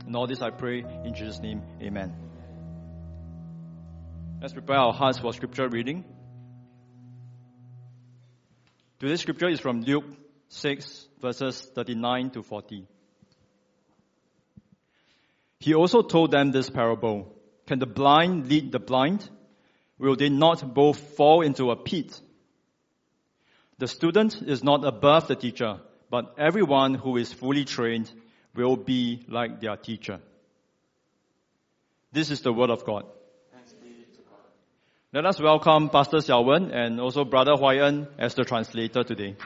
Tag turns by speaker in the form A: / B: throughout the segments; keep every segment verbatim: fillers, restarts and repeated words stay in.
A: And all this I pray in Jesus' name, amen. Let's prepare our hearts for scripture reading. Today's scripture is from Luke six, verses thirty-nine to forty. He also told them this parable. Can the blind lead the blind? Will they not both fall into a pit? The student is not above the teacher, but everyone who is fully trained will be like their teacher. This is the word of God. Let us welcome Pastor Xiao Wen and also Brother Huai En as the translator today.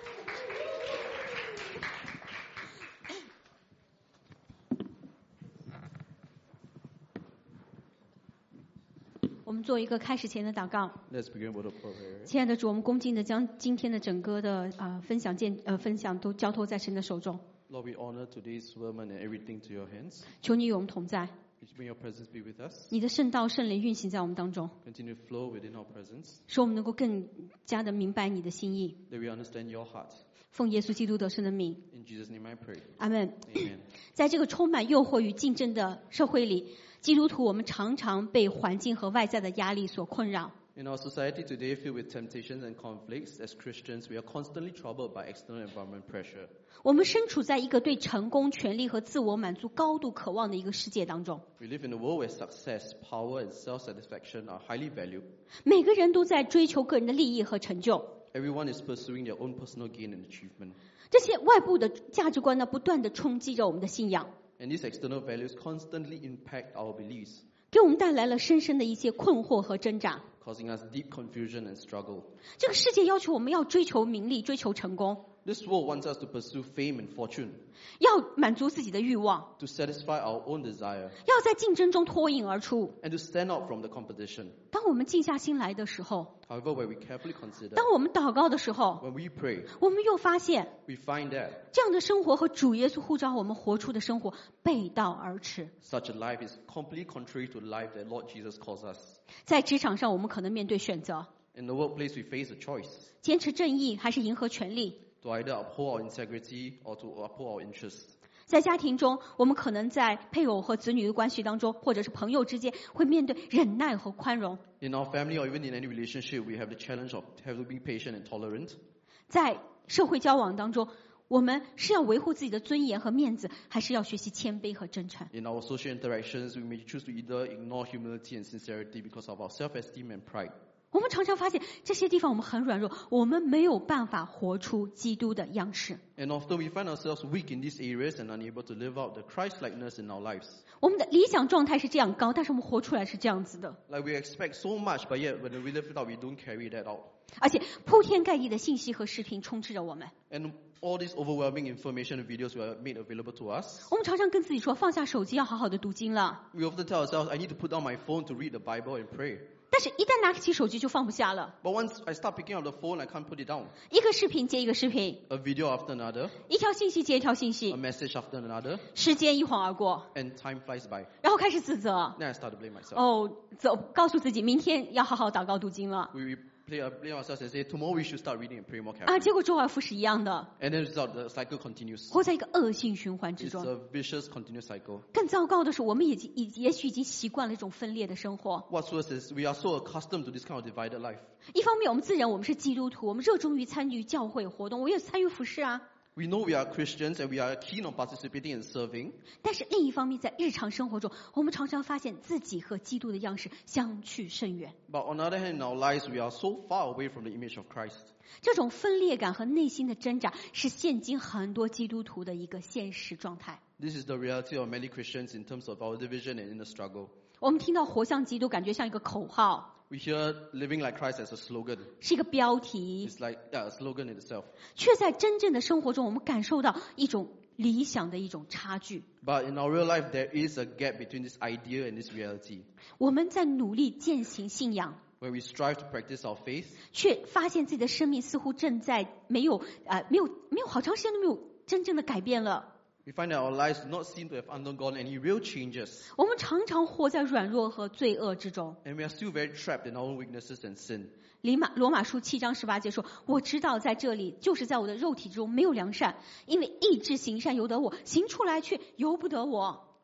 B: 我们做一个开始前的祷告。
C: Let's begin with a prayer.
B: 亲爱的主，我们恭敬的将今天的整个的啊、呃、分享见呃分享都交托在神的手中。
C: Lord, we honor today's sermon and everything to your hands.
B: 求你与我们同在，
C: Please may your presence be with us.
B: 你的圣道圣灵运行在我们当中，
C: Continue to flow within our presence.
B: 使我们能够更加的明白你的心意。
C: That we understand your heart.
B: 奉耶稣基督得胜的名，
C: In Jesus' name I pray.
B: 阿门。
C: Amen.
B: 在这个充满诱惑与竞争的社会里，基督徒我们常常被环境和外在的压力所困扰。
C: In our society today, filled with temptations and conflicts, as Christians, we are constantly troubled by external environment pressure.
B: 我们身处在一个对成功、权力和自我满足高度渴望的一个世界当中。
C: We live in a world where success, power, and self-satisfaction are highly valued.
B: 每个人都在追求个人的利益和成就。
C: Everyone is pursuing their own personal gain and achievement.
B: 这些外部的价值观呢，不断的冲击着我们的信仰，
C: And these external values constantly impact our beliefs,
B: 给我们带来了深深的一些困惑和挣扎。
C: causing us deep confusion and struggle.
B: 这个世界要求我们要追求名利，追求成功，
C: This world wants us to pursue fame and fortune,
B: 要满足自己的欲望，
C: to satisfy our own desire,
B: 要在竞争中脱颖而出。
C: and to stand out from the competition.
B: 当我们静下心来的时候，
C: However, when we carefully consider,
B: 当我们祷告的时候，
C: when we pray,
B: 我们又发现
C: we find that
B: 这样的生活和主耶稣呼召我们活出的生活背道而驰。
C: such a life is completely contrary to the life that Lord Jesus calls us.
B: 在职场上，我们可能面对选择：
C: In the workplace, we face a choice
B: 坚持正义还是迎合权力？
C: to either uphold our integrity or to uphold our interests.
B: 在家庭中，我们可能在配偶和子女的关系当中，或者是朋友之间，会面对忍耐和宽容。
C: In our family or even in any relationship, we have the challenge of having to be patient and tolerant.
B: 在社会交往当中，我们是要维护自己的尊严和面子，还是要学习谦卑和真诚？
C: In our social interactions, we may choose to either ignore humility and sincerity because of our self-esteem and pride.
B: 我们常常发现这些地方我们很软弱，我们没有办法活出基督的样式。
C: And often we find ourselves weak in these areas and unable to live out the Christ-likeness in our lives.
B: 我们的理想状态是这样高，但是我们活出来是这样子的，
C: Like we expect so much, but yet when we live it out, we don't carry that out.
B: 而且铺天盖地的信息和视频充斥着我们。
C: And all these overwhelming information and videos were made available to us.
B: 我们常常跟自己说，放下手机要好好的读经了，
C: We often tell ourselves, I need to put down my phone to read the Bible and pray.
B: 但是一旦拿起手机就放不下了，
C: But once I start picking up the phone, I can't put it down.
B: 一个视频接一个视频，
C: A video after another,
B: 一条信息接一条信
C: a
B: 息，
C: message after another,
B: 时间一晃而过，
C: and time flies by.
B: 然后开始自责。
C: Then I start to blame myself.
B: 哦，走，告诉自己明天要好好祷告读经了
C: We, we play, uh, blame ourselves and say, tomorrow we should start reading and pray more
B: 啊，
C: carefully.
B: 结果周而复始一样的，
C: And then result, the cycle continues.
B: 活在一个恶性循环之
C: It's
B: 中。
C: a vicious, continuous cycle.
B: 更糟糕的是，我们已经已也许已经习惯了一种分裂的生活。
C: What's worse is we are so accustomed to this kind of divided life.
B: 一方面，我们自认我们是基督徒，我们热衷于参与教会活动，我也参与服事啊。
C: We know we are Christians and we are keen on participating and serving.
B: 但是另一方面，在日常生活中，我们常常发现自己和基督的样式相去甚远。
C: But on the other hand, in our lives, we are so far away from the image of Christ.
B: 这种分裂感和内心的挣扎，是现今很多基督徒的一个现实状态。
C: This is the reality of many Christians in terms of our division and inner struggle.
B: 我们听到活像基督，感觉像一个口号，
C: We hear living like Christ as a slogan.
B: 是一个标题，
C: It's like yeah, a slogan in itself.
B: 却在真正的生活中，我们感受到一种理想的一种差距。
C: But in our real life, there is a gap between this idea and this reality.
B: 我们在努力践行信仰，
C: When we strive to practice our faith,
B: 却发现自己的生命似乎正在没有呃没有没有好长时间都没有真正的改变了。
C: we find that our lives do not seem to have undergone any real changes.
B: 我们常常活在软弱和罪恶之中。
C: And we are still very trapped in our own weaknesses and sin.
B: 罗马罗马书七章十八节说：“我知道在这里，就是在我的肉体中没有良善，因为意志行善由得我，行出来却由不得我。”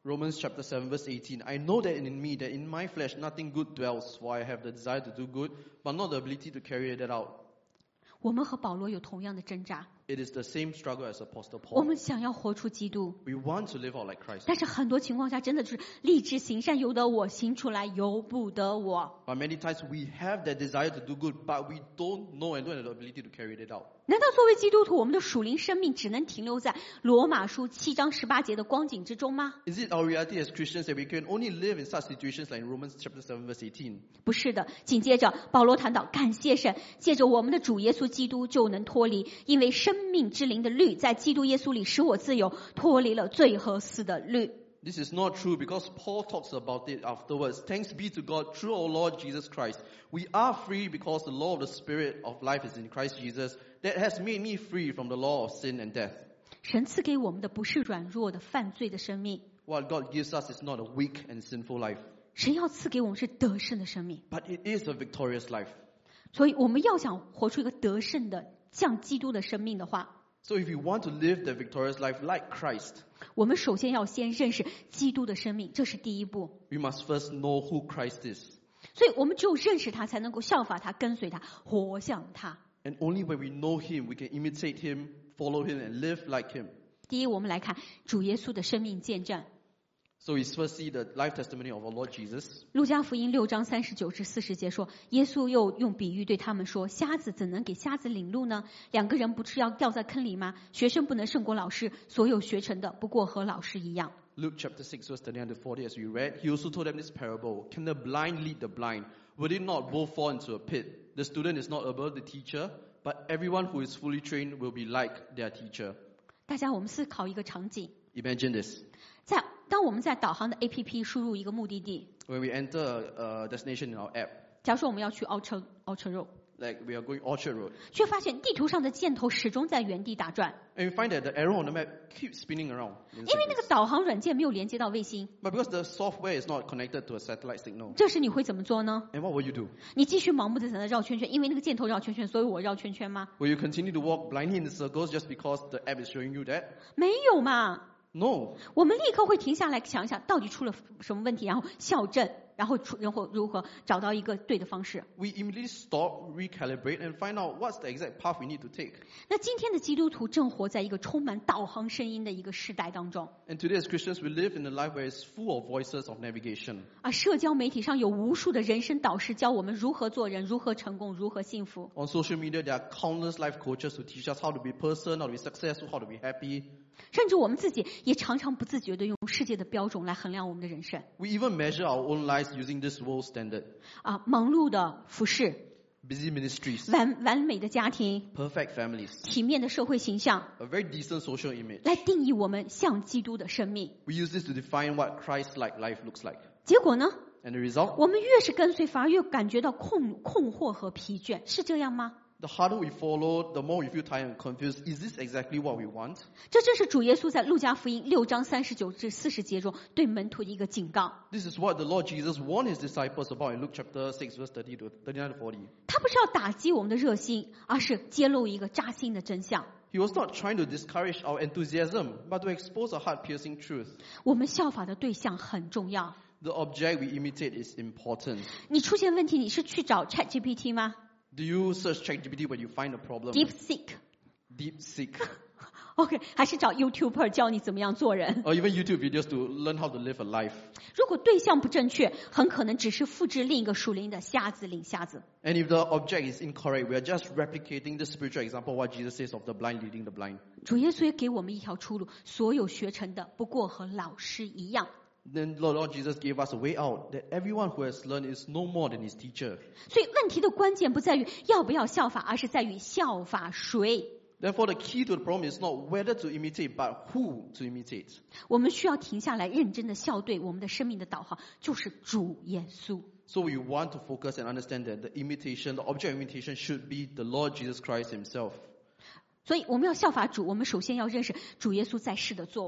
C: Romans chapter seven verse eighteen. I know that in me, that in my flesh nothing good dwells, for I have the desire to do good, but not the ability to carry it out.
B: 我们和保罗有同样的挣扎，
C: It is the same struggle as Apostle
B: 我
C: Paul.
B: 们想要活出基督，
C: We want to live out like Christ.
B: 但是很多情况下真的就是立志行善由得我，行出来由不得我。
C: But many times we have that desire to do good, but we don't know and don't have the ability to carry it out.
B: 难道作为基督徒，我们的属灵生命只能停留在罗马书七章十八节的光景之中吗？
C: Is it our reality as Christians that we can only live in such situations like in Romans chapter seven verse eighteen?
B: 不是的，紧接着保罗谈到感谢神，借着我们的主耶稣基督就能脱离，因为生命之灵的律在基督耶稣里使我自由，脱离了罪和死的律。
C: This is not true because Paul talks about it afterwards. Thanks be to God through our Lord Jesus Christ. We are free because the law of the Spirit of life is in Christ Jesus that has made me free from the law of sin and death.
B: 神赐给我们的不是软弱的犯罪的生命，
C: What God gives us is not a weak and sinful life,
B: 神要赐给我们是得胜的生命。
C: but it is a victorious life.
B: 所以我们要想活出一个得胜的像基督的生命的话，
C: So if you want to live the victorious life like Christ,
B: 我们首先要先认识基督的生命，这是第一步。
C: we must first know who Christ is.
B: 所以我们只有认识他，才能够效法他，跟随他，活像他。
C: And only when we know Him, we can imitate Him, follow Him, and live like Him.
B: 第一，我们来看主耶稣的生命见证。
C: So we first see the life testimony of our Lord Jesus.
B: 路加福音六章三十九至四十节说，耶稣又用比喻对他们说：瞎子怎能给瞎子领路呢？两个人不是要掉在坑里吗？学生不能胜过老师，所有学成的不过和老师一样。
C: Luke chapter six verse thirty-nine to forty, as we read, he also told them this parable. Can the blind lead the blind? Would they not both fall into a pit? The student is not above the teacher, but everyone who is fully trained will be like their teacher.
B: 大家，我们思考一个场景，
C: Imagine this.
B: 在当我们在导航的 A P P 输入一个目的地，
C: When we enter a, a destination in our app,
B: 假如说我们要去 Orchard Orchard Road，
C: like we are going Orchard Road,
B: 却发现地图上的箭头始终在原地打转，
C: and we find that the arrow on the map keeps spinning around. in
B: 因为那个
C: circles.
B: 导航软件没有连接到卫星。
C: But because the software is not connected to a satellite signal,
B: 这时你会怎么做呢？
C: and what will you do?
B: 你继续盲目的在那绕圈圈，因为那个箭头绕圈圈，所以我绕圈圈吗？
C: Will you continue to walk blindly in the circles just because the app is showing you that?
B: 没有嘛。
C: No.
B: 我们立刻会停下来想一想，到底出了什么问题，然后校正，然后出然后如何找到一个对的方式。
C: We immediately stop, recalibrate, and find out what's the exact path we need to take.
B: 那今天的基督徒正活在一个充满导航声音的一个时代当中，
C: And today as Christians, we live in a life where it's full of voices of navigation.
B: 而社交媒体上有无数的人生导师教我们如何做人、如何成功、如何幸福。
C: On social media, there are countless life coaches who teach us how to be a person, how to be successful, how to be happy.
B: 甚至我们自己也常常不自觉地用世界的标准来衡量我们的人生。
C: We even measure our own lives using this world standard.
B: 啊，忙碌的服饰、
C: Busy ministries,
B: 完完美的家庭、
C: perfect families,
B: 体面的社会形象，
C: a very decent social image.
B: 来定义我们像基督的生命。
C: We use this to define what Christ-like life looks like.
B: 结果呢，
C: And the result?
B: 我们越是跟随，反而越感觉到困困惑和疲倦，是这样吗？
C: The harder we follow, the more we feel tired and confused. Is this exactly what we want?
B: 这正是主耶稣在路加福音六章三十九至四十节中对门徒的一个警告。
C: This is what the Lord Jesus warned his disciples about in Luke chapter six, verse thirty to thirty-nine to forty.
B: 他不是要打击我们的热心，而是揭露一个扎心的真相。
C: He was not trying to discourage our enthusiasm, but to expose a heart-piercing truth.
B: 我们效法的对象很重要。
C: The object we imitate is important.
B: 你出现问题，你是去找 ChatGPT 吗
C: Do you search ChatGPT when you find a problem?
B: ？DeepSeek
C: DeepSeek.
B: OK， 还是找 YouTuber 教你怎么样做人？
C: Or even YouTube videos to learn how to live a life.
B: 如果对象不正确，很可能只是复制另一个属灵的瞎子领瞎子。
C: And if the object is incorrect, we are just replicating the spiritual example of what Jesus says of the blind leading the blind.
B: 主耶稣也给我们一条出路，所有学成的不过和老师一样。
C: Then the Lord Jesus gave us a way out, that everyone who has learned is no more than his teacher.
B: 所以问题的关键不在于要不要效法，而是在于效法谁。
C: Therefore, the key to the problem is not whether to imitate, but who to imitate.
B: 我们需要停下来，认真的校对我们的生命的导航，就是主耶稣。
C: So we want to focus and understand that the imitation, the object of imitation should be the Lord Jesus Christ himself.
B: 所以我们要效法主，我们首先要认识主耶稣在世的作为。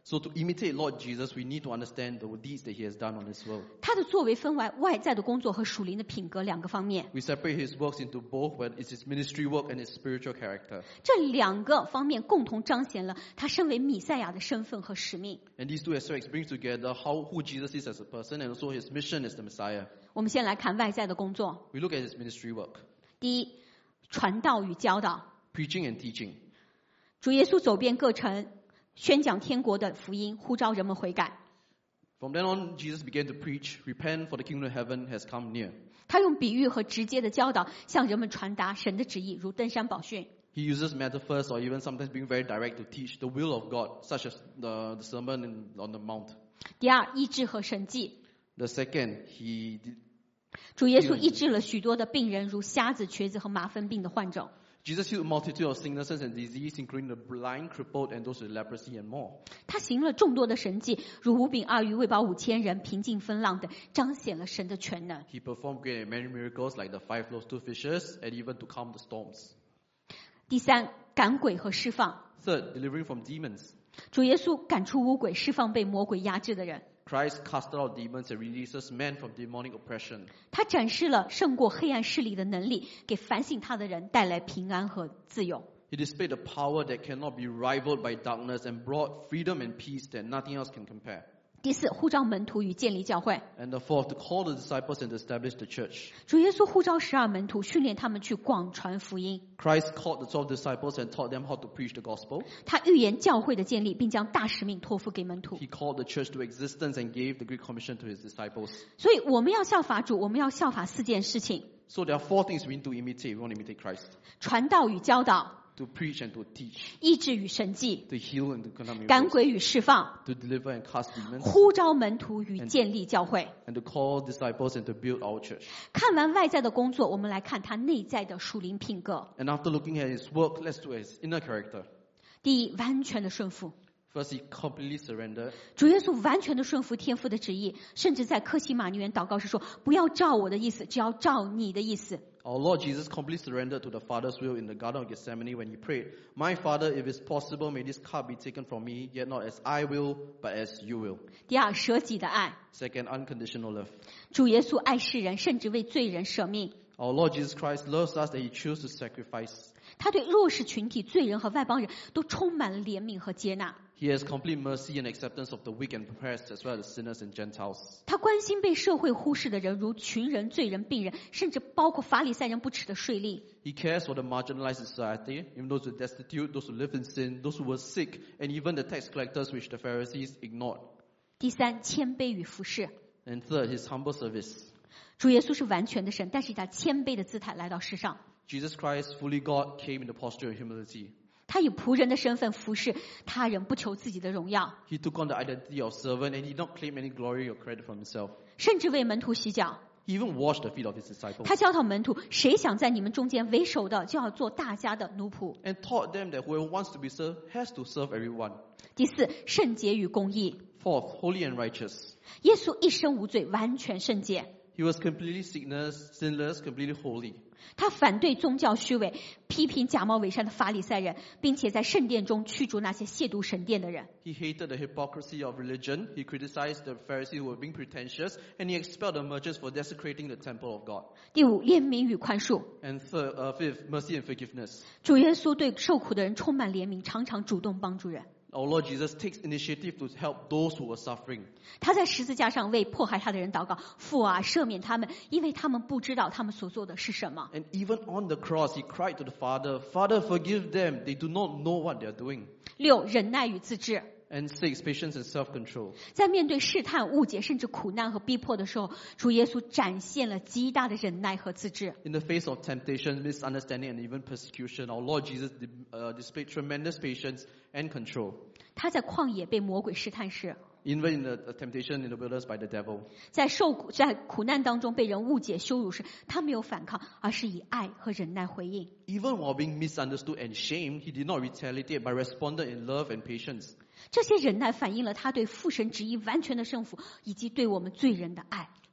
C: So to imitate Lord Jesus, we need to understand the deeds that he has done on this world.
B: 他的作为分为外在的工作和属灵的品格两个方面。
C: We separate his works into both, where it's his ministry work and his spiritual character.
B: 这两个方面共同彰显了他身为弥赛亚的身份和使命。
C: And these two aspects bring together how who Jesus is as a person and also his mission as the Messiah.
B: 我们先来看外在的工作。
C: We look at his ministry work,
B: 第一，传道与教导。
C: preaching and teaching.
B: 主耶稣走遍各城，宣讲天国的福音，呼召人们悔改。
C: From then on, Jesus began to preach, repent for the kingdom of heaven has come near.
B: 他用比喻和直接的教导向人们传达神的旨意，如登山宝训。
C: He uses metaphors or even sometimes being very direct to teach the will of God, such as the, the sermon in, on the mount.
B: 第二，医治和神迹。
C: The second, he did,
B: 主耶稣医治了许多的病人，如瞎子、瘸子和麻风病的患者。
C: Jesus healed a multitude of sicknesses and disease, including the blind, crippled, and those with leprosy and more.
B: 他行了众多的神迹，如五饼二鱼喂饱五千人，平静风浪等，彰显了神的全能。
C: He performed great and many miracles like the five loaves, two fishes, and even to calm the storms.
B: 第三，赶鬼和释放。
C: Third, delivering from demons.
B: 主耶稣赶出污鬼，释放被魔鬼压制的人。
C: Christ casted out demons and releases men from demonic oppression.
B: 他展示了胜过黑暗势力的能力，给反省他的人带来平安和自由。
C: He displayed a power that cannot be rivaled by darkness and brought freedom and peace that nothing else can compare.
B: 第四，呼召门徒与建立教会。
C: And the fourth, to call the disciples and to establish the church.
B: 主耶稣呼召十二门徒，训练他们去广传福音。
C: Christ called the twelve disciples and taught them how to preach the gospel.
B: 他预言教会的建立，并将大使命托付给门徒。
C: He called the church to existence and gave the Great Commission to his disciples.
B: 所以我们要效法主，我们要效法四件事情：
C: So there are four things we need to imitate. We want to imitate Christ.
B: 传道与教导，
C: To preach and to teach.
B: 医治与神迹，
C: To heal and to conduct
B: 赶
C: miracles.
B: 鬼与释放，
C: To deliver and cast demons.
B: 呼召门徒与建立教会。
C: And to call disciples and to build our church.
B: 看完外在的工作，我们来看他内在的属灵品格。
C: And after looking at his work, let's look at his inner character.
B: 第一，完全的顺服。
C: First, he completely surrendered.
B: 主耶稣完全的顺服天父的旨意，甚至在客西马尼园祷告时说：“不要照我的意思，只要照你的意思。”
C: Our Lord Jesus completely surrendered to the Father's will in the Garden of Gethsemane when he prayed, My Father, if it's possible, may this cup be taken from me, yet not as I will, but as you will.
B: 第二，舍己的爱。
C: Second, unconditional love.
B: 主耶稣爱世人，甚至为罪人舍命。
C: Our Lord Jesus Christ loves us that he chose to sacrifice.
B: 他对弱势群体、罪人和外邦人都充满了怜悯和接纳。
C: He has complete mercy and acceptance of the weak and oppressed, as well as sinners and Gentiles.
B: 他关心被社会忽视的人，如群人、罪人、病人，甚至包括法利赛人不耻的税吏。
C: He cares for the marginalized in society, even those who are destitute, those who live in sin, those who were sick, and even the tax collectors which the Pharisees ignored.
B: 第三，谦卑与服侍。
C: And third, his humble service.
B: 主耶稣是完全的神，但是以他谦卑的姿态来到世上。
C: Jesus Christ, fully God, came in the posture of humility.
B: 他以仆人的身份服侍他人，不求自己的荣耀，
C: He took on the identity of servant and he did not claim any glory or credit for himself.
B: 甚至为门徒洗脚。
C: He even washed the feet of his disciples
B: 他教导门徒，谁想在你们中间为首的，就要做大家的奴仆。
C: and taught them that whoever wants to be served has to serve everyone.
B: 第四，圣洁与公义。
C: Fourth, holy and righteous.
B: 耶稣一生无罪，完全圣洁。
C: He was completely sinless, sinless, completely holy.
B: 他反对宗教虚伪，批评假冒伪善的法利赛人，并且在圣殿中驱逐那些亵渎神殿的人。
C: He hated the hypocrisy of religion. He criticized the Pharisees who were being pretentious, and he expelled the merchants for desecrating the temple of God.
B: 第五，怜悯与宽恕。
C: And third, uh, fifth, mercy and forgiveness.
B: 主耶稣对受苦的人充满怜悯，常常主动帮助人。
C: Our Lord Jesus takes initiative to help those who are suffering.
B: 他在十字架上为迫害他的人祷告，父啊，赦免他们，因为他们不知道他们所做的是什么。
C: And even on the cross, he cried to the Father, Father, forgive them. They do not know what they are doing.
B: 六，忍耐与自制。
C: And six, patience and self-control.
B: 在面对试探、误解，甚至苦难和逼迫的时候，主耶稣展现了极大的忍耐和自制。
C: In the face of temptation, misunderstanding, and even persecution, our Lord Jesus uh, displayed tremendous patience and control.
B: 他在旷野被魔鬼试探时，
C: Even in the temptation in the wilderness by the devil.
B: 在受苦、在苦难当中被人误解、羞辱时，他没有反抗，而是以爱和忍耐回应。
C: Even while being misunderstood and shamed, he did not retaliate but responded in love and patience.
B: 这些忍耐反映了他对父神旨意完全的顺服，以及对我们罪人的爱。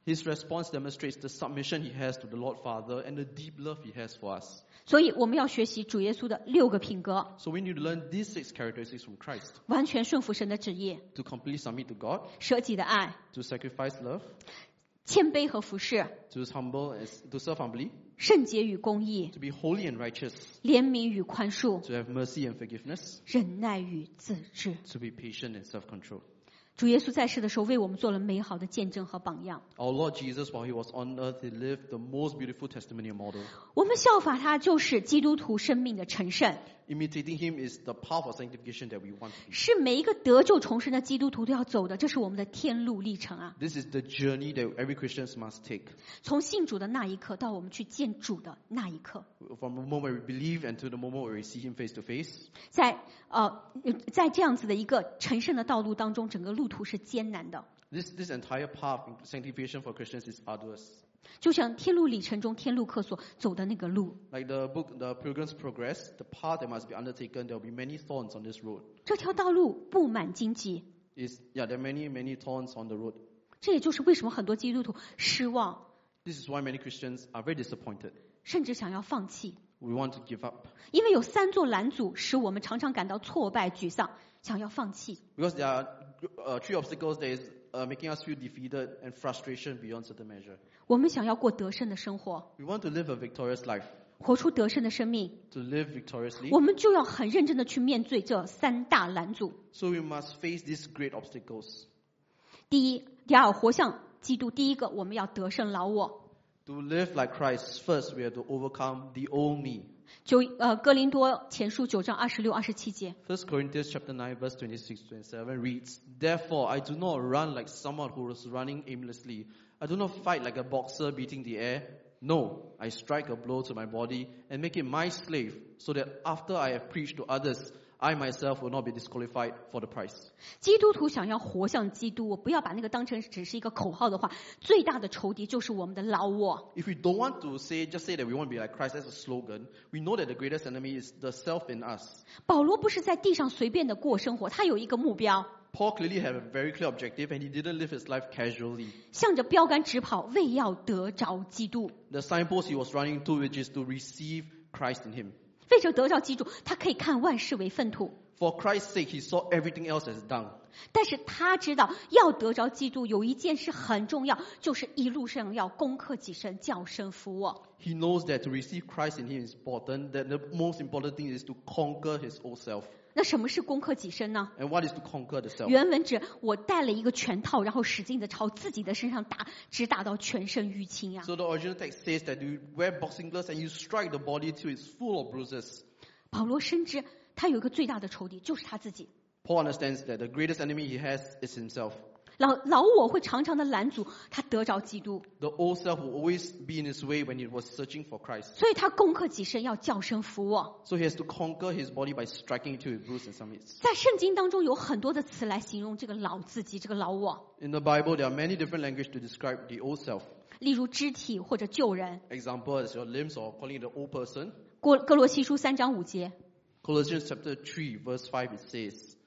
C: His response demonstrates the submission he has to the Lord Father and the deep love he has for us.
B: 所以我们要学习主耶稣的六个品格，
C: So we need to learn these six characteristics from Christ.
B: 完全顺服神的旨意，
C: To completely submit to God,
B: 舍己的爱，
C: to sacrifice love,
B: 谦卑和服侍，
C: to humble, as- to serve humbly,
B: 圣洁与公义，
C: to be holy and righteous,
B: 怜悯与宽恕，
C: to have mercy and forgiveness,
B: 忍耐与自制。
C: to be patient and self-control.
B: 主耶稣在世的时候，为我们做了美好的见证和榜样。
C: Our Lord Jesus, while he was on earth, he lived the most beautiful testimony and model.
B: 我们效法他，就是基督徒生命的成圣，
C: Imitating him is the path of sanctification that we want to be.
B: 是每一个得救重生的基督徒都要走的，这是我们的天路历程啊！
C: This is the journey that every Christian must take.
B: 从信主的那一刻到我们去见主的那一刻，
C: From the moment we believe and to the moment where we see him face to face.
B: 在呃，在这样子的一个成圣的道路当中，整个路途是艰难的，
C: This, this entire path in sanctification for Christians is arduous.
B: 就像天路里程中天路客所走的那个路。
C: Like the book, The Pilgrim's Progress, the path that must be undertaken, there will be many thorns on this road.
B: 这条道路布满荆棘，
C: Is yeah, there are many, many thorns on the road.
B: 这也就是为什么很多基督徒失望，
C: This is why many Christians are very disappointed.
B: 甚至想要放弃，
C: We want to give up.
B: 因为有三座拦阻使我们常常感到挫败、沮丧，想要放弃。
C: Because there are uh, three obstacles that is uh, making us feel defeated and frustration beyond certain measure.
B: 我们想要过得胜的生活，
C: We want to live a victorious life.
B: 活出得胜的生命，
C: To live victoriously.
B: 我们就要很认真的去面对这三大拦阻。
C: So we must face these great obstacles.
B: 第一，第二，活像基督。第一个，我们要得胜老我。
C: To live like Christ, first we have to overcome the old me.
B: 九呃，哥林多前书九章二十六、二十七节。
C: First Corinthians chapter nine, verse twenty-six to twenty-seven reads, Therefore I do not run like someone who is running aimlessly. I do not fight like a boxer beating the air. No, I strike a blow to my body and make it my slave, so that after I have preached to others, I myself will not be disqualified for the prize.
B: 基督徒想要活像基督，我不要把那个当成只是一个口号的话，最大的仇敌就是我们的老我。
C: If we don't want to say, just say that we want to be like Christ as a slogan, we know that the greatest enemy is the self in us.
B: 保罗不是在地上随便的过生活，他有一个目标，
C: Paul clearly had a very clear objective and he didn't live his life casually.
B: 向着标杆直跑，为要得着基督。
C: The signpost he was running to, which is to receive Christ in him.
B: 为着得着基督，他可以看万事为粪土。
C: For Christ's sake, he saw everything else as dung.
B: 但是他知道要得着基督有一件事很重要，就是一路上要攻克己身，叫身服我。
C: He knows that to receive Christ in him is important, that the most important thing is to conquer his old self.
B: 那什么是攻克己身呢？
C: And what is to conquer the self?
B: 原文指我带了一个拳套，然后使劲的朝自己的身上打，直打到全身淤青呀。
C: So the original text says that you wear boxing gloves and you strike the body till it's full of bruises.
B: 保罗深知他有一个最大的仇敌，就是他自己。
C: Paul understands that the greatest enemy he has is himself.
B: 老老我会常常的拦阻他得着基督，
C: The old self will always be in his way when he was searching for Christ.
B: 所以他攻克己身，要叫身服我。
C: So he has to conquer his body by striking it till it bruised in some ways.
B: 在圣经当中有很多的词来形容这个老自己，这个老我，
C: In the Bible, there are many different languages to describe the old self.
B: 例如肢体或者救人。
C: Example is your limbs or calling it the old person.
B: 哥哥罗西书三章五节，
C: Colossians chapter three, verse five, it says,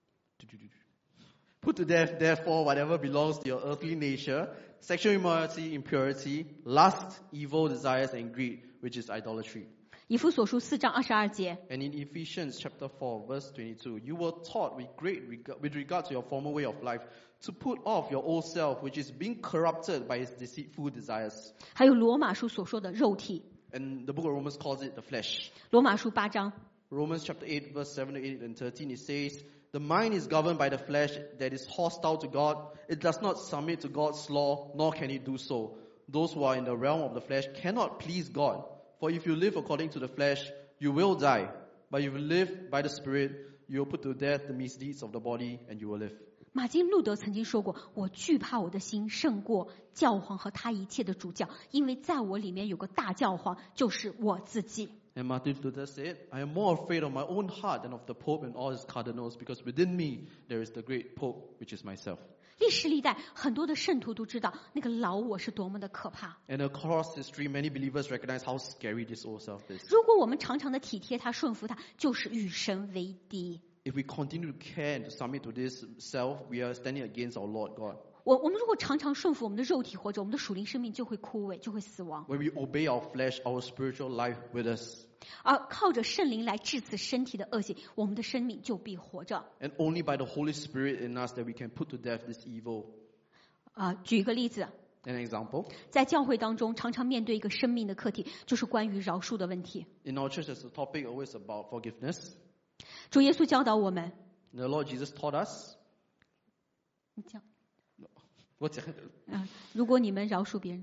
C: Put to death, therefore, whatever belongs to your earthly nature, sexual immorality, impurity, lust, evil desires, and greed, which is idolatry.
B: 以弗所书四章二十二节，
C: And in Ephesians chapter four, verse twenty-two, you were taught with great regard, with regard to your former way of life, to put off your old self, which is being corrupted by its deceitful desires.
B: 还有罗马书所说的肉体。
C: And the book of Romans calls it the flesh.
B: 罗马书八章，
C: Romans chapter eight, verse seven to eight and thirteen, it says, The mind is governed by the flesh that is hostile to God. It does not submit to God's law, nor can it do so. Those who are in the realm of the flesh cannot please God. For if you live according to the flesh, you will die. But if you live by the Spirit, you will put to death the misdeeds of the body, and you will live.
B: 马丁路德曾经说过：“我惧怕我的心胜过教皇和他一切的主教，因为在我里面有个大教皇，就是我自己。”
C: And Martin Luther said, I am more afraid of my own heart than of the Pope and all his cardinals, because within me there is the great Pope, which is myself.
B: 历史历代很多的圣徒都知道那个老我是多么的可怕。
C: And across history, many believers recognize how scary this old self is.
B: 如果我们常常的体贴他、顺服他，就是与神为敌。
C: If we continue to care and to submit to this self, we are standing against our Lord God.
B: 我我们如果常常顺服我们的肉体活着，我们的属灵生命就会枯萎，就会死亡。
C: When we obey our flesh, our spiritual life with us.
B: 而靠着圣灵来治死身体的恶行，我们的生命就必活着。
C: And only by the Holy Spirit in us that we can put to death this evil.
B: 啊、举一个例子，
C: An example.
B: 在教会当中，常常面对一个生命的课题，就是关于饶恕的问题。
C: In our church, there's a topic always about forgiveness.
B: 主耶稣教导我们，
C: The Lord Jesus taught us.
B: 你讲，
C: 我讲，
B: 啊、如果你们饶恕别人，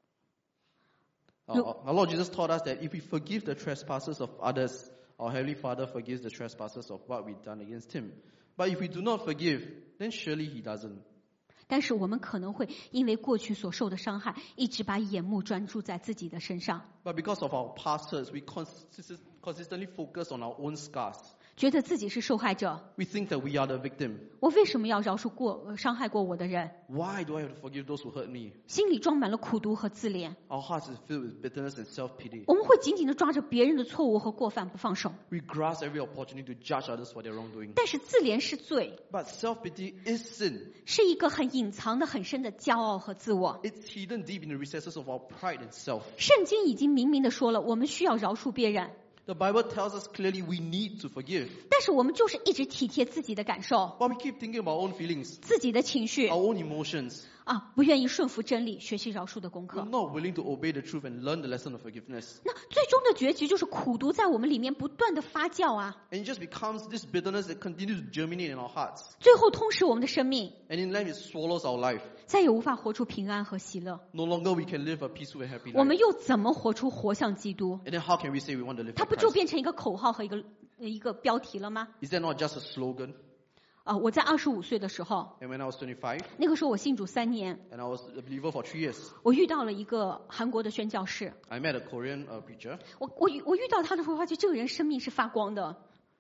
C: Uh, our Lord Jesus taught us that if we forgive the trespasses of others, our Heavenly Father forgives the trespasses of what we've done against Him. But if we do not forgive, then surely He doesn't.
B: 但是我们可能会因为过去所受的伤害，一直把眼目专注在自己的身上，
C: But because of our past hurts, we consist- consistently focus on our own scars.
B: 觉得自己是受害者。
C: We think that we are the victim.
B: 我为什么要饶恕过呃伤害过我的人？
C: Why do I have to forgive those who hurt me?
B: 心里装满了苦毒和自怜。
C: Our hearts is filled with bitterness and self-pity.
B: 我们会紧紧地抓着别人的错误和过犯不放手。
C: We grasp every opportunity to judge others for their wrongdoing.
B: 但是自怜是罪，
C: But self-pity is sin.
B: 是一个很隐藏的、很深的骄傲和自我。
C: It's hidden deep in the recesses of our pride and self.
B: 圣经已经明明地说了，我们需要饶恕别人，
C: The Bible tells us clearly we need to forgive.
B: 但是我们就是一直体贴自己的感受、
C: But we keep thinking about our own feelings,
B: 自己的情绪
C: our own emotions.
B: 啊，不愿意顺服真理，学习饶恕的功
C: We're
B: 课。
C: not willing to obey the truth and learn the lesson of forgiveness.
B: 那最终的结局就是苦毒在我们里面不断的发酵啊，
C: And it just becomes this bitterness that continues to germinate in our hearts.
B: 最后吞噬我们的生命，
C: And in life, it swallows our life.
B: 再也无法活出平安和喜乐。
C: No longer we can live a peaceful and happy
B: 我
C: life.
B: 们又怎么活出活像基督？
C: And then how can we say we want to live
B: 它
C: for
B: 不就
C: Christ?
B: 变成一个口号和一个一个标题了吗？
C: Is that not just a slogan?
B: 啊，我在二十五岁的时候，
C: And when I was twenty-five,
B: 那个时候我信主三年，
C: and I was a believer for three years,
B: 我遇到了一个韩国的宣教士。
C: I met a Korean uh, preacher.
B: 我我遇我遇到他的时候，发觉这个人生命是发光的。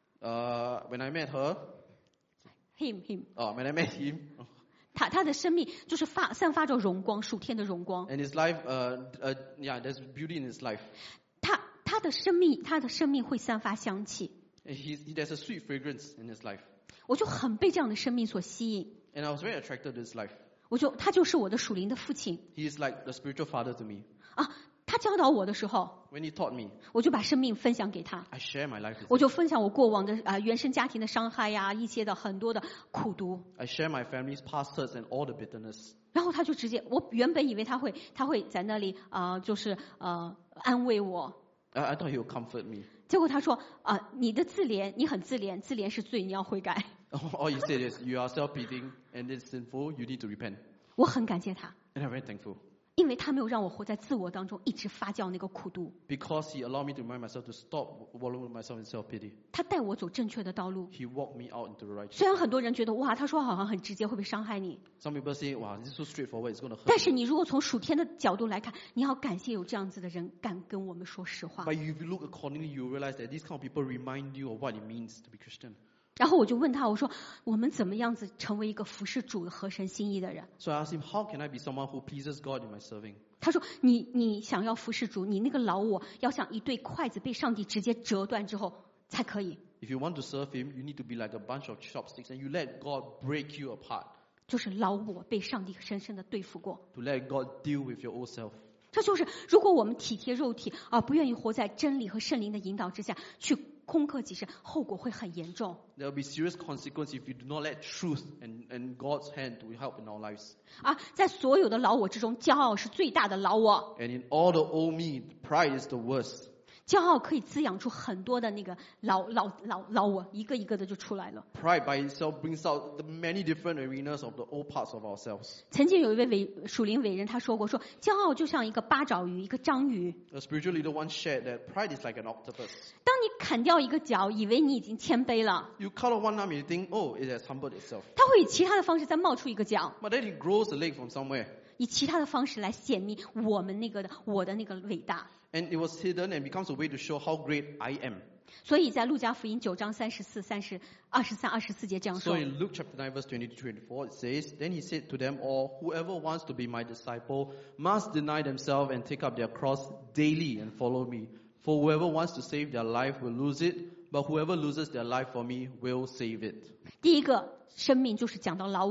C: Uh, when I met her,
B: him him，
C: uh, when I met him,
B: 他他的生命就是发散发着荣光，属天的荣光。
C: and his life, uh, uh, yeah, there's beauty in his life.
B: 他他的生命，他的生命会散发香气，
C: And he's, there's a sweet fragrance in his life.
B: 我就很被这样的生命所吸引。
C: And I was very attracted to his life.
B: 我就他就是我的属灵的父亲
C: He is like the spiritual father to me.
B: 啊。他教导我的时候，
C: When he taught me,
B: 我就把生命分享给他。
C: I share my life with
B: 我
C: him.
B: 就分享我过往的啊、原生家庭的伤害呀、一些的很多的苦毒。
C: I share my family's past hurts and all the bitterness.
B: 然后他就直接，我原本以为他会他会在那里啊、就是呃安慰我，
C: I, I thought he would comfort me.
B: 结果他说啊、你的自怜，你很自怜，自怜是罪，你要悔改。
C: All you said is, you are self-pitying and it's sinful, you need to repent.
B: 我很感谢他，
C: And I'm very thankful.
B: 因为他没有让我活在自我当中，一直发酵那个苦毒。
C: Because he allowed me to remind myself to stop wallowing myself in self-pity.
B: 他带我走正确的道路。
C: He walked me out into the right.
B: 虽然很多人觉得哇，他说好像很直接，会不会伤害你？
C: Some people say, wow, this is so straightforward, it's going to hurt
B: 但是
C: me.
B: 你如果从属天的角度来看，你要感谢有这样子的人敢跟我们说实话。
C: But if you look accordingly, you realize that these kind of people remind you of what it means to be Christian.
B: 然后我就问他，我说我们怎么样子成为一个服侍主的合神心意的人？
C: So I asked him, how can I be someone who pleases God in my serving?
B: 他说你你想要服侍主，你那个老我要像一对筷子被上帝直接折断之后才可以。
C: If you want to serve him, you need to be like a bunch of chopsticks and you let God break you apart.
B: 就是老我被上帝深深的对付过。
C: To let God deal with your old self.
B: 这就是如果我们体贴肉体而不愿意活在真理和圣灵的引导之下，去攻克己身，后果会很严重。
C: There will be serious consequence if you do not let truth and, and God's hand to help in our lives.
B: 啊，在所有的老我之中，骄傲是最大的老我。
C: And in all the old me, pride is the worst.
B: 骄傲可以滋养出很多的那个老老老老我，一个一个的就出来了。
C: Pride by itself brings out the many different arenas of the old parts of ourselves.
B: 曾经有一位伟属灵伟人他说过，说骄傲就像一个八爪鱼，一个章鱼。
C: A spiritual leader once shared that pride is like an octopus.
B: 当你砍掉一个角，以为你已经谦卑了，
C: You cut off one arm and you think, oh, it has humbled itself.
B: 它会以其他的方式再冒出一个角，
C: But then it grows a leg from somewhere.
B: 以其他的方式来显明我们那个的我的那个伟大。
C: And it was hidden and becomes a way to show how great I am.
B: 所以在路加福音九章三十四、三十、二十三、二十四节这样
C: So
B: 说。
C: in Luke chapter nine verse twenty to twenty-four it says, Then he said to them all, Whoever wants to be my disciple must deny themselves and take up their cross daily and follow me. For whoever wants to save their life will lose it, but whoever loses their life for me will save it.
B: 第一个生命就是讲到老我，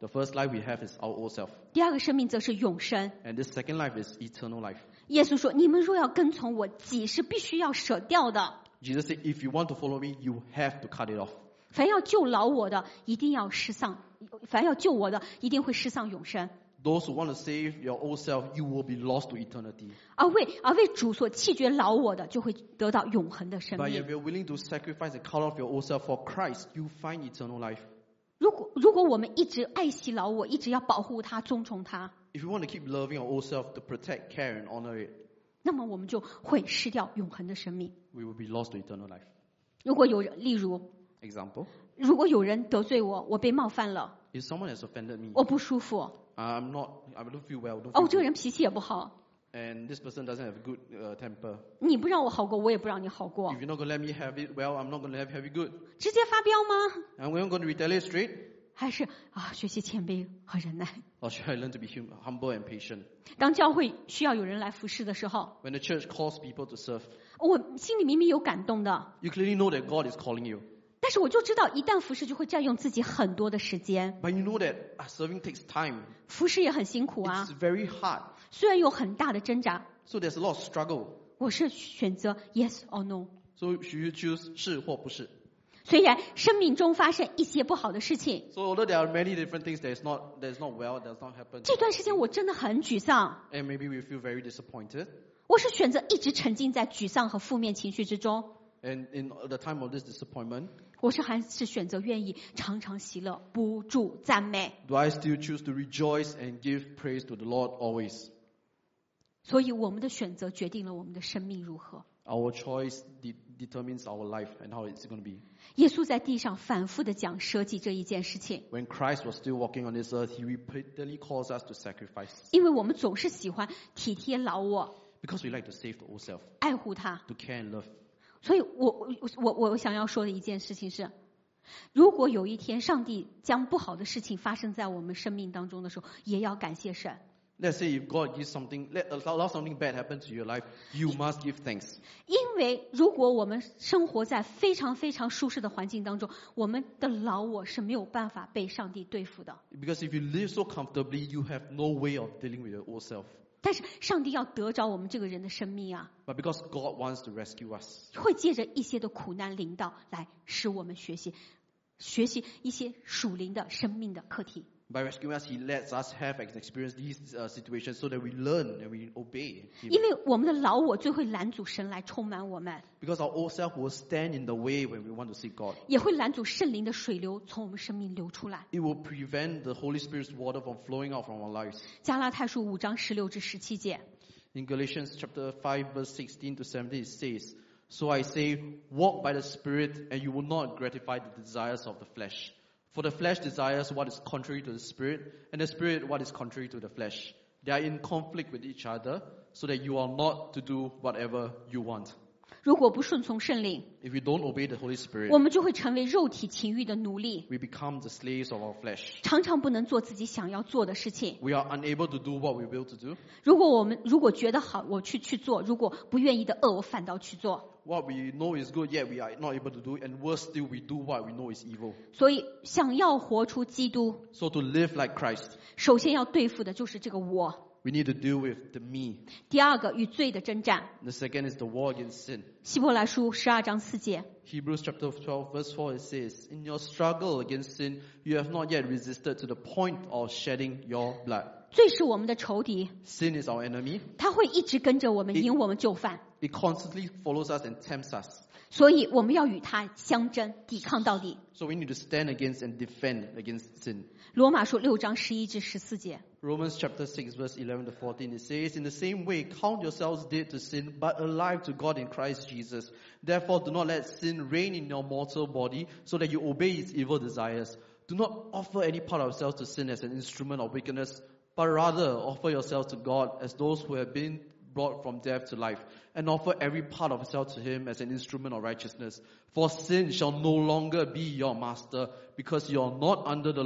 C: The first life we have is our old self.
B: 第二个生命则是永生。
C: And this second life is eternal life.
B: 耶稣说：“你们若要跟从我，己是必须要舍掉的。
C: Jesus said, if you want to follow me, you have to cut it off.
B: 凡要救老我的，一定要失丧；凡要救我的，一定会失丧永生。
C: Those who want to save your old self, you will be lost to eternity.
B: 而为而为主所弃绝老我的，就会得到永恒的生
C: But
B: 命
C: if。you're willing to sacrifice and cut off your old self for Christ, you find eternal life.
B: 如果如果我们一直爱惜老我，一直要保护他、尊崇他，
C: If you want to keep loving your old self, to protect, care, and honor it,
B: 那么我们就会失掉永恒的生命。
C: we will be lost to eternal life.
B: 如果有人，例如，
C: Example,
B: 如果有人得罪我，我被冒犯了，
C: if someone has offended me,
B: 我不舒服，
C: I'm not, I don't feel well, don't
B: 哦，
C: feel
B: 这个
C: good,
B: 人脾气也不好，
C: and this person doesn't have good uh, temper.
B: 你不让我好过，我也不让你好过
C: If，you're not going to let me have it well, I'm not going to have, have it good.
B: 直接发飙吗？
C: And we're not going to retaliate straight,
B: 还是啊，学习谦卑和忍耐？
C: or should I learn to be hum- humble and patient?
B: 当教会需要有人来服侍的时候，
C: When the church calls people to serve,
B: 我心里明明有感动的，
C: you clearly know that God is calling you.
B: 但是我就知道，一旦服侍就会占用自己很多的时间，
C: But you know that uh, serving takes time.
B: 服侍也很辛苦啊
C: It's。very hard.
B: 虽然有很大的挣扎，
C: So there's a lot of struggle.
B: 我是选择 yes or no。
C: So should you choose 是或不是?
B: 虽然生命中发生一些不好的事情，
C: So although there are many different things that is not, that is not well, that does not happen,
B: 这段时间我真的很沮丧。
C: and maybe we feel very disappointed.
B: 我是选择一直沉浸在沮丧和负面情绪之中，
C: And in the time of this disappointment,
B: 我是还是选择愿意常常喜乐、不住赞美。
C: do I still choose to rejoice and give praise to the Lord always?
B: 所以我们的选择决定了我们的生命如何。
C: Our choice de- determines our life and how it's going to be.
B: 耶稣在地上反复的讲舍己这一件事情，
C: When Christ was still walking on this earth, he repeatedly calls us to sacrifice.
B: 因为我们总是喜欢体贴老我，
C: Because we like to save the old self,
B: 爱护他。
C: to care and love.
B: 所以我我我我想要说的一件事情是，如果有一天上帝将不好的事情发生在我们生命当中的时候，也要感谢神。
C: Let's say if God gives something, let allow something bad happen to your life, you must give thanks.
B: 因为如果我们生活在非常非常舒适的环境当中，我们的老我是没有办法被上帝对付的。
C: Because if you live so comfortably, you have no way of dealing with your old self.
B: 但是上帝要得着我们这个人的生命啊，
C: But because God wants to rescue us,
B: 会借着一些的苦难临到来使我们学习，学习一些属灵的生命的课题。
C: by rescuing us, He lets us have and experience these uh, situations so that we learn and we obey Him.
B: 因为我们的老我最会拦阻神来充满我们，
C: Because our old self will stand in the way when we want to seek God.
B: 也会拦阻圣灵的水流从我们生命流出来。
C: It will prevent the Holy Spirit's water from flowing out from our lives.
B: 加拉太书五章十六至十七节，
C: In Galatians chapter five, verse sixteen to seventeen, it says, So I say, walk by the Spirit, and you will not gratify the desires of the flesh. For the flesh desires what is contrary to the Spirit, and the Spirit what is contrary to the flesh. They are in conflict with each other, so that you are not to do whatever you want.
B: 如果不顺从圣灵，
C: If we don't obey the Holy Spirit,
B: 我们就会成为肉体情欲的奴隶，
C: we become the slaves of our flesh.
B: 常常不能做自己想要做的事情。
C: We are unable to do what we will to do.
B: 如果我们如果觉得好，我去去做；如果不愿意的恶，我反倒去做。
C: What we know is good, yet we are not able to do, and worse still, we do what we know is evil.
B: 所以，想要活出基督，
C: So to live like Christ,
B: 首先要对付的就是这个我。
C: we need to deal with the me.
B: 第二个，与罪的征战。
C: The second is the war against sin.
B: 希伯来书十二章四节，
C: Hebrews chapter twelve, verse four, it says, In your struggle against sin, you have not yet resisted to the point of shedding your blood.
B: 罪是我们的仇敌，
C: Sin is our enemy.
B: 他会一直跟着我们，引我们就范。
C: It constantly follows us and tempts us.
B: 所以我们要与他相争，抵抗到底。
C: So we need to stand against and defend against sin.
B: 罗马书六章十一至十四节，
C: Romans chapter six, verse eleven to fourteen, it says, In the same way, count yourselves dead to sin, but alive to God in Christ Jesus. Therefore, do not let sin reign in your mortal body, so that you obey its evil desires. Do not offer any part of yourselves to sin as an instrument of wickedness, but rather offer yourselves to God as those who have been brought from death to life, and offer every part of yourself to Him as an instrument of righteousness. For sin shall no longer be your master, because you are not under the law,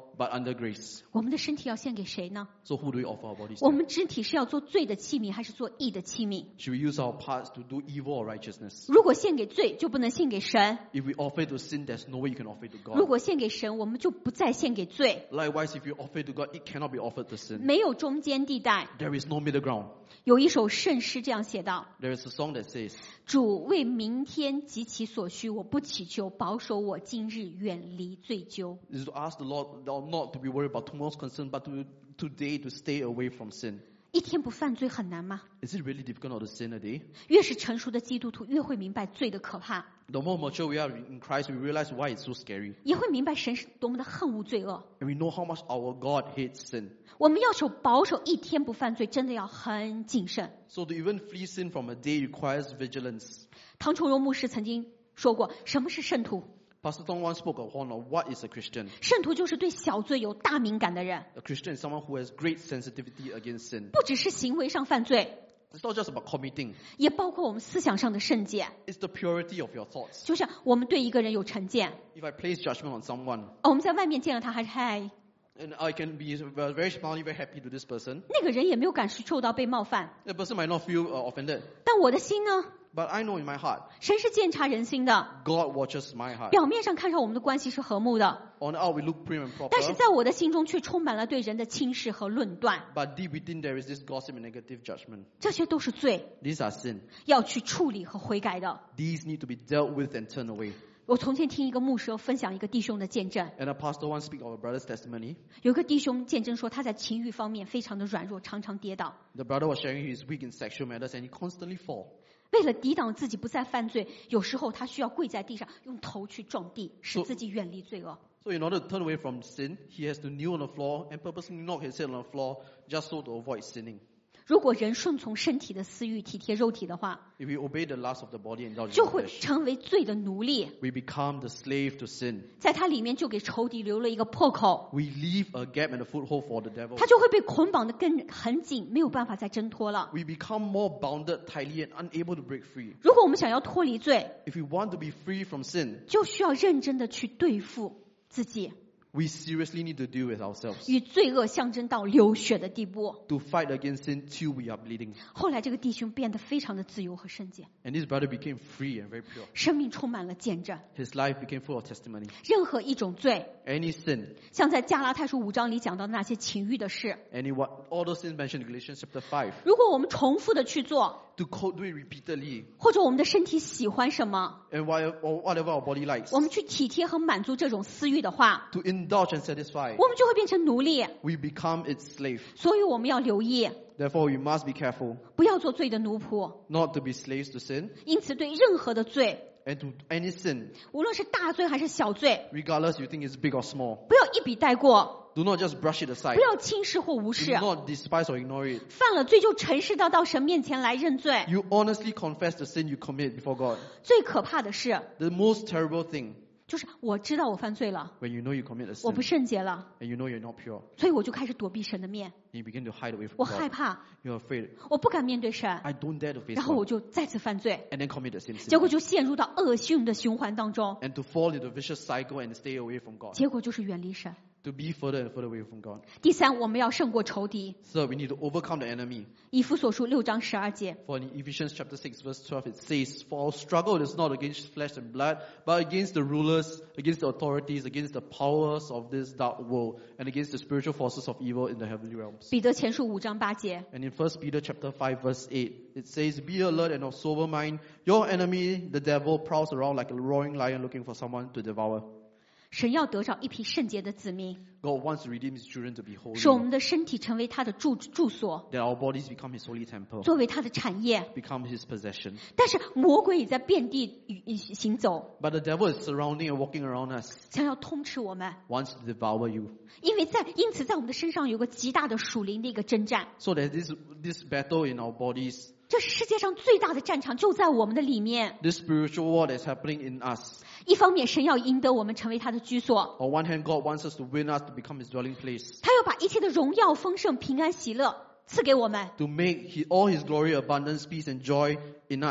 C: but under grace.
B: 我们的身体要献给谁呢？
C: So who do we offer our bodies
B: 我
C: to?
B: 们肢体是要做罪的器皿，还是做义的器皿？
C: Should we use our parts to do evil or righteousness?
B: 如果献给罪，就不能献给神；
C: If we offer to sin, there's no way you can offer to
B: 如
C: God.
B: 果献给神，我们就不再献给罪。
C: Likewise, if you offer to God, it cannot be offered to sin.
B: 没有中间地带。
C: There is no middle ground.
B: 有一首圣诗这样写道：
C: There is a song that says,
B: 主为明天及其所需，我不祈求，保守我今日远离罪咎。
C: is to ask the Lord not to be worried about tomorrow's concern, but to today to stay away from sin.
B: 一天不犯罪很难吗？
C: Is it really difficult not to sin a day?
B: 越是成熟的基督徒，越会明白罪的可怕，
C: The more mature we are in Christ, we realize why it's so scary.
B: 也会明白神是多么的恨恶罪恶。
C: And we know how much our God hates sin.
B: 我们要求保守一天不犯罪，真的要很谨慎。
C: So to even flee sin from a day requires vigilance.
B: 唐崇荣牧师曾经说过，什么是圣徒？
C: Pastor Tong once spoke upon of what is a Christian.
B: 圣徒就是对小罪有大敏感的人，
C: A Christian is someone who has great sensitivity against sin.
B: 不只是行为上犯罪，
C: It's not just about committing.
B: 也包括我们思想上的圣洁。
C: It's the purity of your thoughts.
B: 就像我们对一个人有成见，
C: If I place judgment on someone,
B: 哦我们在外面见了他还是嗨，
C: and I can be very smiley, very happy to this person,
B: 那个人也没有感受到被冒犯，
C: the person might not feel uh, offended.
B: 但我的心呢？
C: But I know in my heart,
B: 神是鉴察人心的，
C: God watches my heart.
B: 表面上看上我们的关系是和睦的，
C: On out we look prim and
B: 但是
C: proper,
B: 在我的心中却充满了对人的轻视和论断，
C: but deep within there is this gossip and negative judgment.
B: 这些都是罪，
C: These are sin.
B: 要去处理和悔改的。
C: These need to be dealt with and turned away.
B: 我从前听一个牧师分享一个弟兄的见证，
C: And a pastor once speak of a brother's testimony.
B: 有个弟兄见证说他在情欲方面非常的软弱，常常跌倒。
C: The brother was sharing he is weak in sexual matters and he constantly fall.
B: 为了抵挡自己不再犯罪，有时候他需要跪在地上，用头去撞地，使自己远离罪恶。
C: So in order to turn away from sin, he has to kneel on the floor and purposely knock his head on the floor just so to avoid sinning.
B: 如果人顺从身体的私欲，体贴肉体的话，
C: If we obey the lust of the body and indulge in
B: 就
C: the
B: 会
C: flesh,
B: 成为罪的奴隶，
C: we become the slave to sin.
B: 在他里面就给仇敌留了一个破口，
C: We leave a gap and a foothold for the devil.
B: 他就会被捆绑的更很紧，没有办法再挣脱了。
C: We become more bounded tightly and unable to break free.
B: 如果我们想要脱离罪，
C: If we want to be free from sin,
B: 就需要认真的去对付自己，
C: we seriously need to deal with ourselves.
B: 与罪恶相争到流血的地步。
C: To fight against sin till we are bleeding.
B: 后来这个弟兄变得非常的自由和圣洁，
C: And this brother became free and very pure.
B: 生命充满了见证。
C: His life became full of testimony.
B: 任何一种罪，
C: Any sin,
B: 像在加拉太书五章里讲到的那些情欲的事，
C: any what, all those sins mentioned in Galatians chapter five,
B: 如果我们重复的去做，
C: to co- do it repeatedly,
B: 或者我们的身体喜欢什么，
C: and whatever, or whatever our body likes,
B: 我们去体贴和满足这种私欲的话，
C: to indulge and satisfy,
B: 我们就会变成奴隶。
C: we become its slave.
B: 所以我们要留意，
C: Therefore, we must be careful
B: 不要做罪的奴仆。
C: not to be slaves to sin,
B: 因此，对任何的罪，
C: and to any sin,
B: 无论是大罪还是小罪，
C: regardless you think it's big or small.
B: 不要一笔带过，
C: Do not just brush it aside.
B: 不要轻视或无
C: Do
B: 视。
C: not despise or ignore it.
B: 犯了罪就诚实到到神面前来认罪。
C: You honestly confess the sin you commit before God.
B: 最可怕的是，
C: The most terrible thing
B: 就是我知道我犯罪了，
C: when you know you commit a
B: 我
C: sin
B: 不圣洁了，
C: and you know you're not pure,
B: 所以我就开始躲避神的面，
C: and you begin to hide away
B: 我
C: from
B: 害
C: God.
B: 怕，
C: You're afraid.
B: 我不敢面对神，
C: I don't dare to face
B: 然后我
C: God.
B: 就再次犯罪，
C: And then commit the same
B: 结
C: sin.
B: 果就陷入到恶性的循环当中，
C: And to fall into a vicious cycle and stay away from God.
B: 结果就是远离神。
C: To be further and further away from God.
B: 第三，我们要胜过仇敌。
C: Third, we need to overcome the enemy.
B: 以弗所书六章十二节，
C: For in Ephesians chapter six verse twelve it says, For our struggle is not against flesh and blood, but against the rulers, against the authorities, against the powers of this dark world, and against the spiritual forces of evil in the heavenly realms.
B: 彼得前书五章八节，
C: And in First Peter chapter five verse eight, it says, Be alert and of sober mind. Your enemy, the devil, prowls around like a roaring lion looking for someone to devour.
B: 神要得着一批圣洁的子民，
C: God wants to redeem his children to be holy.
B: 使我们的身体成为他的住住所，
C: That our bodies become his holy temple,
B: 作为他的产业。
C: become his possession.
B: 但是魔鬼也在遍地与行走，
C: But the devil is surrounding and walking around us,
B: 想要通吃我们。
C: wants to devour you.
B: 因为在因此，在我们的身上有个极大的属灵的一个征战。
C: So there's this, this battle in our bodies,
B: 这是世界上最大的战场，就在我们的里面。
C: this spiritual war that's happening in us.
B: 一方面，神要赢得我们成为他的居所，
C: On one hand, God wants us to win us to become his dwelling place,
B: 他要把一切的荣耀、丰盛、平安、喜乐赐给我们。
C: to make he, all his glory, abundance, peace, and joy in us.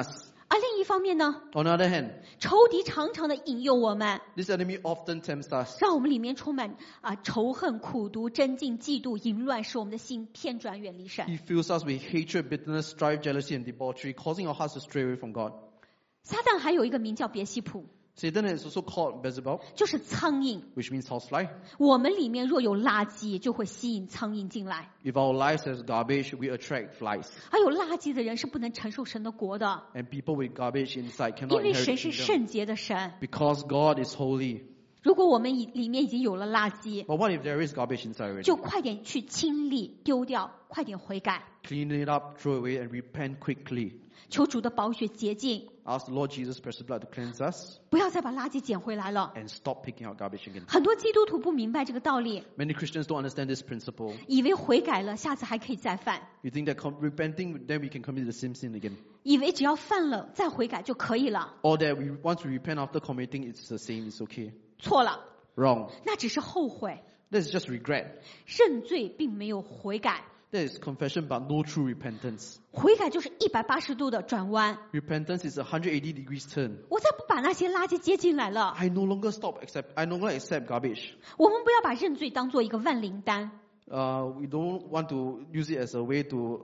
B: 而另一方面呢，
C: On the other hand,
B: 仇敌常常的引诱我们，
C: this enemy often tempts us.
B: 让我们里面充满啊、仇恨、苦毒、争竞、嫉妒、淫乱，使我们的心偏转远离神。
C: He fills us with hatred, bitterness, strife, jealousy, and debauchery, causing our hearts to stray away from God.
B: 撒旦还有一个名叫别西卜，
C: Satan is also called Beelzebub,
B: 就是苍蝇。
C: which means housefly.
B: 我们里面若有垃圾，就会吸引苍蝇进来。
C: If our lives has garbage, we attract flies.
B: 还有垃圾的人是不能承受神的国的，
C: And people with garbage inside
B: 因
C: cannot
B: 为
C: inherit
B: 神
C: the
B: 是
C: kingdom.
B: 圣洁的神。
C: Because God is holy.
B: 如果我们已里面已经有了垃圾，
C: But what if there is garbage inside already?
B: 就快点去清理丢掉，快点悔改，
C: Clean it up, throw it away, and repent quickly.
B: 求主的宝血洁净，
C: Ask the Lord Jesus' precious blood to cleanse us
B: 不要再把垃圾捡回来了。
C: and stop picking out garbage again.
B: 很多基督徒不明白这个道理，
C: Many Christians don't understand this principle.
B: 以为悔改了，下次还可以再犯，
C: You think that com- repenting, then we can commit the same sin again.
B: 以为只要犯了再悔改就可以了。
C: Or that we once we repent after committing, it's the same, it's okay.
B: 错了，
C: Wrong.
B: 那只是后悔，
C: That is just regret.
B: 认罪并没有悔改。
C: That is confession, but no true repentance.
B: 悔改就是一百八十度的转弯，
C: Repentance is a one hundred eighty degrees turn.
B: 我再不把那些垃圾接进来了。
C: I no longer stop accept. I no longer accept garbage.
B: 我们不要把认罪当做一个万灵丹，
C: Uh, we don't want to use it as a way to.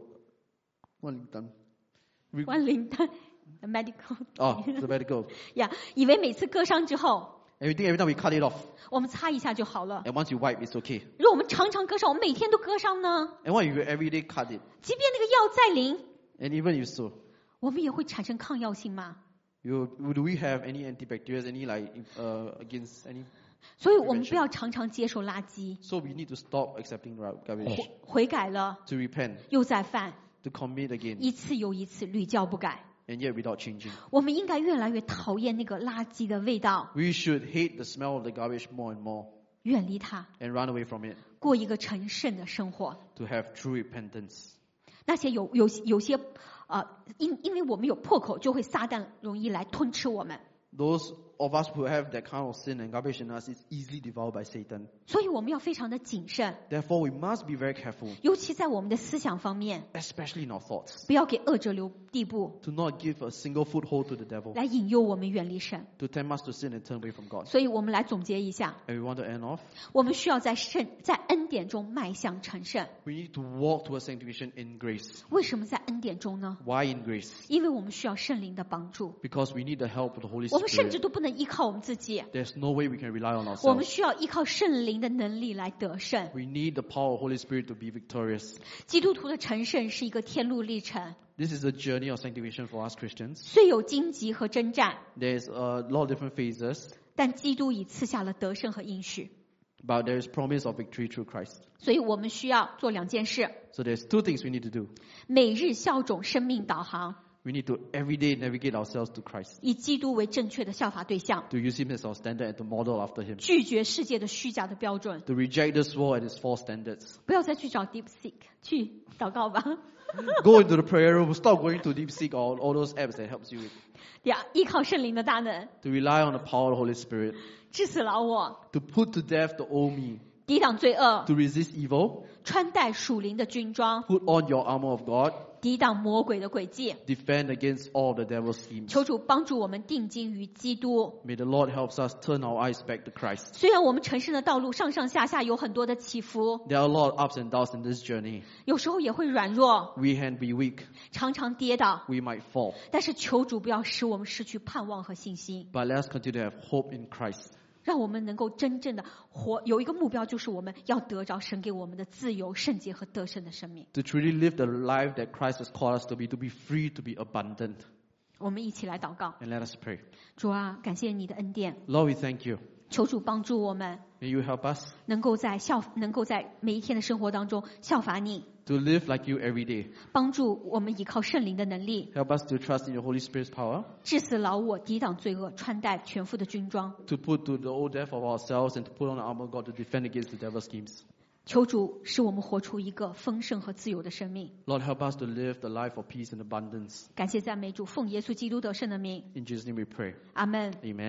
C: One done. We,
B: 万灵丹 medical
C: oh, the medical.
B: 呀，以为每次割伤之后，
C: And we think every time we cut it off,
B: 我们擦一下就好了。
C: and once you wipe, it's okay.
B: 如果我们常常割伤，我们每天都割伤呢？
C: And what if you every day cut it?
B: 即便那个药再灵，
C: And even if so,
B: 我们也会产生抗药性吗？
C: you, do we have any antibacterials, any like uh, against any?
B: 所以我们不要常常接受垃圾，
C: So we need to stop accepting gar- garbage,
B: 悔悔改了
C: to repent,
B: 又再犯，
C: to commit again,
B: 一次又一次，屡教不改。
C: and yet without changing.
B: 我们应该越来越讨厌那个垃圾的味道，
C: We should hate the smell of the garbage more and more
B: 远离它，
C: and run away from it
B: 过一个成圣的生活。
C: to have true repentance.
B: 那些有有有些呃，因因为我们有破口，就会撒旦容易来吞吃我们，
C: Those of us who have that kind of sin and garbage in us is easily devoured by Satan.
B: 所以我们要非常的谨慎，
C: Therefore, we must be very careful,
B: 尤其在我们的思想方面，
C: especially in our thoughts,
B: 不要给恶者留地步，
C: to not give a single foothold to the devil,
B: 来引诱我们远离神。
C: to tempt us to sin and turn away from God.
B: 所以我们来总结一下，
C: And we want to end off.
B: 我们需要在圣在恩典中迈向成圣。
C: We need to walk towards sanctification in grace.
B: 为什么在恩典中呢？
C: Why in grace?
B: 因为我们需要圣灵的帮助，
C: Because we need the help of the Holy
B: 我们甚至
C: Spirit.
B: 都不能依靠我们自己，
C: There's no way we can rely on
B: 我们
C: ourselves.
B: 需要依靠圣灵的能力来得胜。
C: We need the power of Holy Spirit to be victorious.
B: 基督徒的成圣是一个天路历程，
C: This is the journey of sanctification for us Christians.
B: 虽有荆棘和征战，
C: There's a lot of different phases,
B: 但基督已赐下了得胜和应许。
C: but there is promise of victory through Christ.
B: 所以我们需要做两件事：
C: So there's two things we need to do.
B: 每日效种生命导航，
C: We need to every day navigate ourselves to Christ,
B: 以基督为正确的效法对象，
C: to use Him as our standard and to model after Him,
B: 拒绝世界的虚假的标准，
C: to reject this world and its false standards.
B: 不要再去找 DeepSeek 去祷告吧。
C: Go into the prayer room, stop going to DeepSeek or all those apps that helps you with,
B: 第二，依靠圣灵的大能，
C: to rely on the power of the Holy Spirit,
B: 治死老我，
C: to put to death the old me,
B: 抵挡罪恶，
C: to resist evil,
B: 穿戴属灵的军装，
C: put on your armor of God,
B: 抵挡魔鬼的诡计。
C: defend against all the devil's schemes.
B: 求主帮助我们定睛于基督。
C: May the Lord help us turn our eyes back to Christ.
B: 虽然我们成圣的道路上上下下有很多的起伏，
C: There are a lot of ups and downs in this journey.
B: 有时候也会软弱，
C: We can be weak.
B: 常常跌倒。
C: We might fall.
B: 但是求主不要使我们失去盼望和信心，
C: But let us continue to have hope in Christ.
B: 让我们能够真正的活，有一个目标，就是我们要得着神给我们的自由、圣洁和得胜的生命。
C: To truly live the life that Christ has called us to be, to be free, to be abundant.
B: 我们一起来祷告。
C: And let us pray.
B: 主啊，感谢你的恩典，
C: Lord, we thank you.
B: 求主帮助我们，
C: May you help us
B: 能够在效，能够在每一天的生活当中效法你，
C: to live like you every day.
B: 帮助我们依靠圣灵的能力，
C: Help us to trust in your Holy Spirit's power,
B: 致死老我，抵挡罪恶，穿戴全副的军装。
C: to put to the old death of ourselves and to put on the armor of God to defend against the devil's schemes.
B: 求主使我们活出一个丰盛和自由的生命。
C: Lord, help us to live the life of peace and abundance.
B: 感谢赞美主，奉耶稣基督得胜的名，
C: In Jesus' name we pray.
B: 阿门。
C: Amen.